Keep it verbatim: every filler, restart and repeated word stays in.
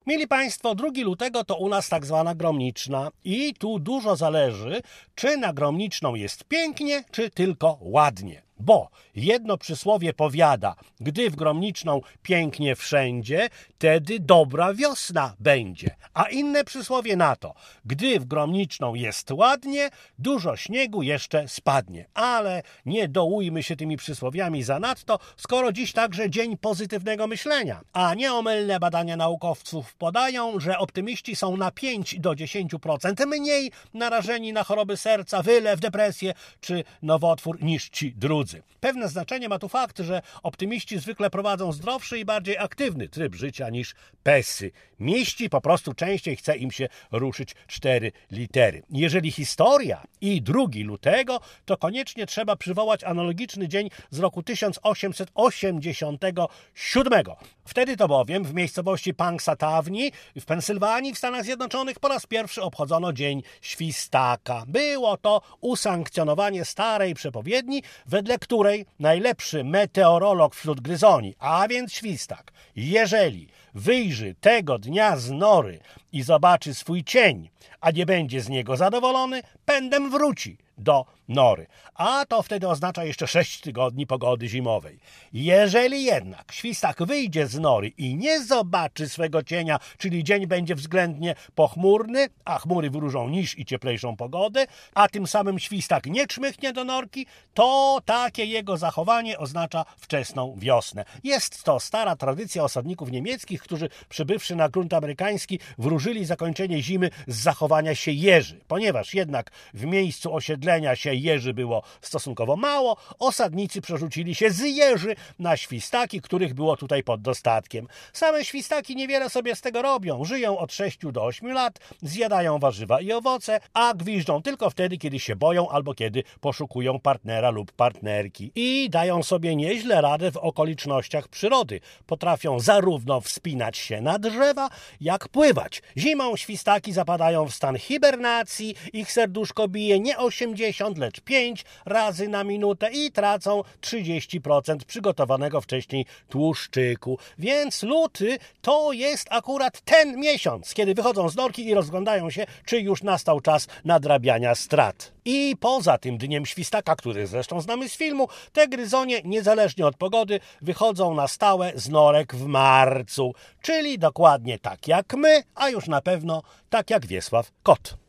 Mili Państwo, drugiego lutego to u nas tak zwana gromniczna i tu dużo zależy, czy na gromniczną jest pięknie, czy tylko ładnie. Bo jedno przysłowie powiada, gdy w gromniczną pięknie wszędzie, wtedy dobra wiosna będzie. A inne przysłowie na to, gdy w gromniczną jest ładnie, dużo śniegu jeszcze spadnie. Ale nie dołujmy się tymi przysłowiami zanadto, skoro dziś także dzień pozytywnego myślenia. A nieomylne badania naukowców podają, że optymiści są na pięć do dziesięciu procent mniej narażeni na choroby serca, wylew, depresję czy nowotwór niż ci drudzy. Pewne znaczenie ma tu fakt, że optymiści zwykle prowadzą zdrowszy i bardziej aktywny tryb życia niż pesymiści. Po prostu częściej chce im się ruszyć cztery litery. Jeżeli historia i drugiego lutego, to koniecznie trzeba przywołać analogiczny dzień z roku tysiąc osiemset osiemdziesiątego siódmego. Wtedy to bowiem w miejscowości Punxsutawney w Pensylwanii w Stanach Zjednoczonych po raz pierwszy obchodzono Dzień Świstaka. Było to usankcjonowanie starej przepowiedni, wedle której najlepszy meteorolog wśród gryzoni, a więc świstak, jeżeli wyjrzy tego dnia z nory i zobaczy swój cień, a nie będzie z niego zadowolony, pędem wróci do nory. A to wtedy oznacza jeszcze sześć tygodni pogody zimowej. Jeżeli jednak świstak wyjdzie z nory i nie zobaczy swego cienia, czyli dzień będzie względnie pochmurny, a chmury wróżą niż i cieplejszą pogodę, a tym samym świstak nie czmychnie do norki, to takie jego zachowanie oznacza wczesną wiosnę. Jest to stara tradycja osadników niemieckich, którzy przybywszy na grunt amerykański wróżyli zakończenie zimy z zachowania się jeży. Ponieważ jednak w miejscu osiedlenia się jeży było stosunkowo mało, osadnicy przerzucili się z jeży na świstaki, których było tutaj pod dostatkiem. Same świstaki niewiele sobie z tego robią. Żyją od sześciu do ośmiu lat, zjadają warzywa i owoce, a gwiżdżą tylko wtedy, kiedy się boją albo kiedy poszukują partnera lub partnerki. I dają sobie nieźle radę w okolicznościach przyrody. Potrafią zarówno wspinać się na drzewa, jak pływać. Zimą świstaki zapadają w stan hibernacji, ich serduszko bije nie osiemdziesiąt, lecz pięć razy na minutę i tracą trzydzieści procent przygotowanego wcześniej tłuszczyku. Więc luty to jest akurat ten miesiąc, kiedy wychodzą z norki i rozglądają się, czy już nastał czas nadrabiania strat. I poza tym dniem świstaka, który zresztą znamy z filmu, te gryzonie, niezależnie od pogody, wychodzą na stałe z norek w marcu. Czyli dokładnie tak jak my, a już na pewno tak jak Wiesław Kot.